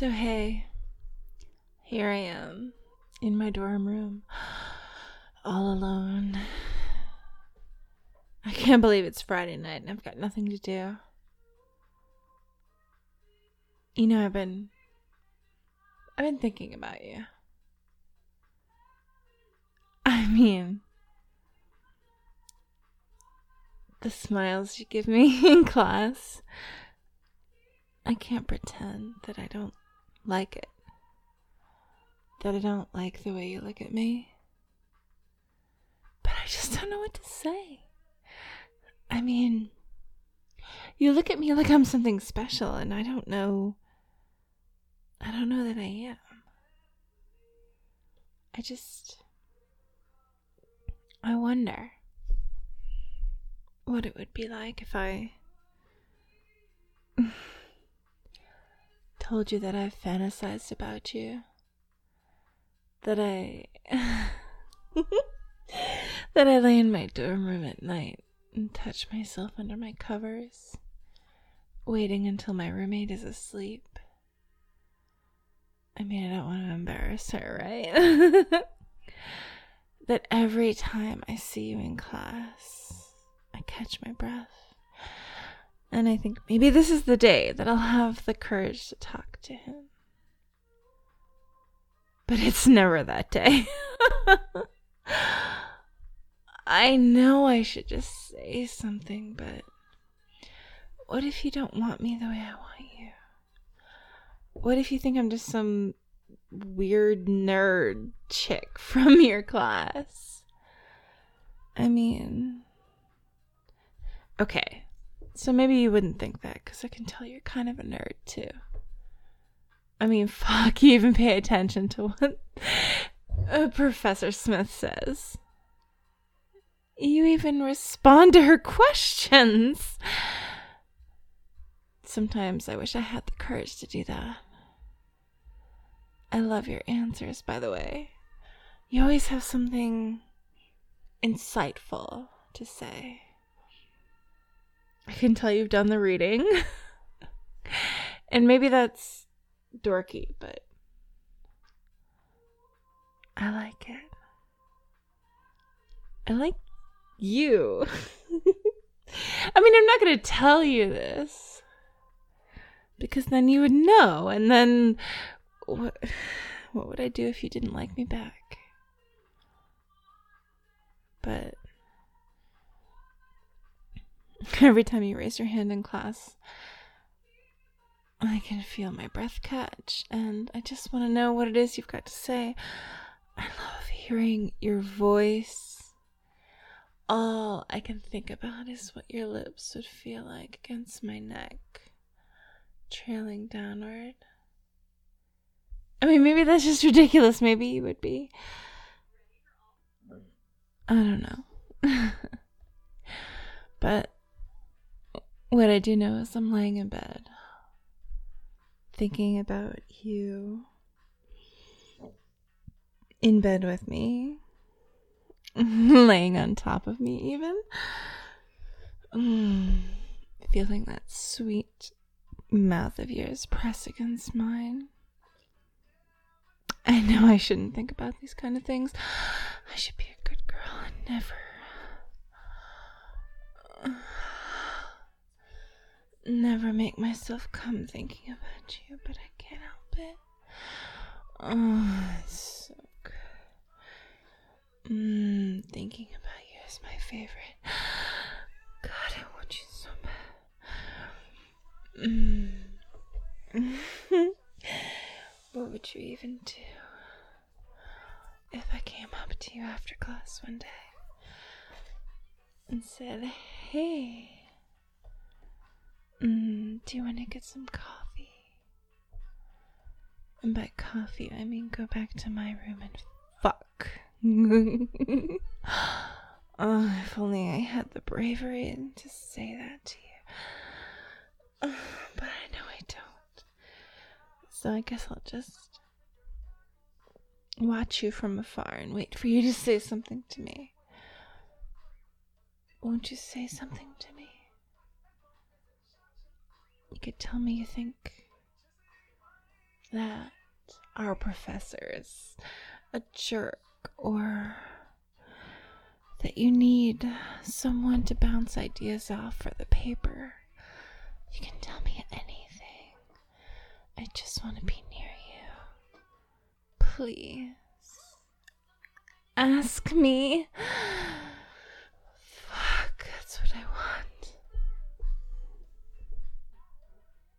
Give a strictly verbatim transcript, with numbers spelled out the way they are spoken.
So hey, here I am in my dorm room, all alone. I can't believe it's Friday night and I've got nothing to do. You know, I've been, I've been thinking about you. I mean, the smiles you give me in class, I can't pretend that I don't like it. That I don't like the way you look at me. But I just don't know what to say. I mean, you look at me like I'm something special, and I don't know. I don't know that I am. I just. I wonder what it would be like if I told you that I've fantasized about you. That I. that I lay in my dorm room at night and touch myself under my covers, waiting until my roommate is asleep. I mean, I don't want to embarrass her, right? That every time I see you in class, I catch my breath. And I think maybe this is the day that I'll have the courage to talk to him. But it's never that day. I know I should just say something, but what if you don't want me the way I want you? What if you think I'm just some weird nerd chick from your class? I mean, okay, so maybe you wouldn't think that, because I can tell you're kind of a nerd too. I mean, fuck, you even pay attention to what uh, Professor Smith says. You even respond to her questions. Sometimes I wish I had the courage to do that. I love your answers, by the way. You always have something insightful to say. I can tell you've done the reading. And maybe that's dorky, but I like it. I like you. I mean, I'm not going to tell you this, because then you would know, and then what, what would I do if you didn't like me back? But every time you raise your hand in class, I can feel my breath catch, and I just want to know what it is you've got to say. I love hearing your voice. All I can think about is what your lips would feel like against my neck, trailing downward. I mean, maybe that's just ridiculous. Maybe you would be. I don't know. But what I do know is I'm laying in bed, thinking about you in bed with me, laying on top of me even, mm, feeling that sweet mouth of yours press against mine. I know I shouldn't think about these kind of things. I should be a good girl and never never make myself come thinking about you, but I can't help it. Oh, it's so good. Mm, thinking about you is my favorite. God, I want you so bad. Mm. What would you even do if I came up to you after class one day and said, hey, mm, do you want to get some coffee? And by coffee, I mean go back to my room and fuck. Oh, if only I had the bravery to say that to you. Oh, but I know I don't. So I guess I'll just watch you from afar and wait for you to say something to me. Won't you say something to me? You could tell me you think that our professor's a jerk, or that you need someone to bounce ideas off for the paper, you can tell me anything. I just want to be near you. Please. Ask me.